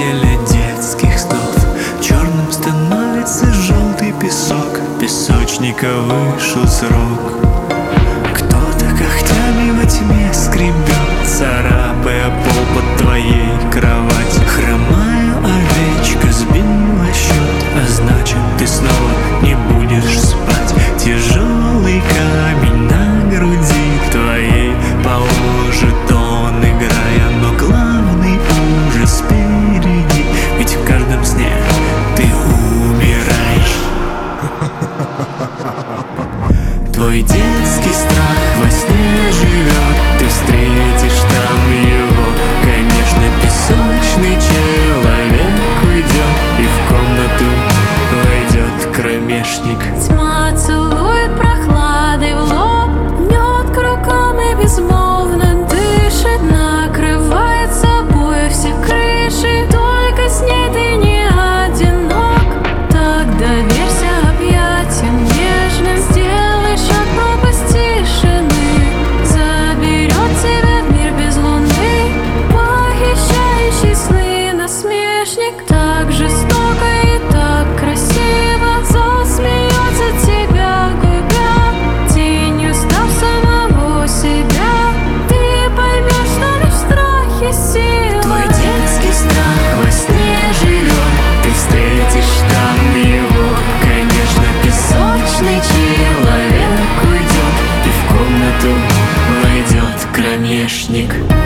обителя детских снов. Черным становится желтый песок, песочника вышел срок. Кто-то когтями во тьме скребет, царапая пол под твоей кровать. Хромая овечка сбила счет, а значит ты снова не будешь спать. Тяжелый камень на груди твоей положит он, играя, но главный ужас впереди, ведь в каждом сне ты умираешь. Твой детский страх во сне живет, ты встретишь там его. Конечно, песочный человек уйдет, и в комнату войдет кромешник. Тьма целует прохладой в лоб, мнет кругом и безмолвно дышит, накрывает собой все крыши. Только с ней ты не одинок, так доверься объятиям нежным, сделай шаг в пропасть тишины. Заберет тебя в мир без луны, похищающий сны насмешник. Так жестоко и так красиво засмеется тебя губя, тенью став самого себя. Ты поймешь, что лишь в страхе сила. Твой детский страх во сне живет, ты встретишь там его. Конечно, песочный человек уйдет, и в комнату войдет кромешник.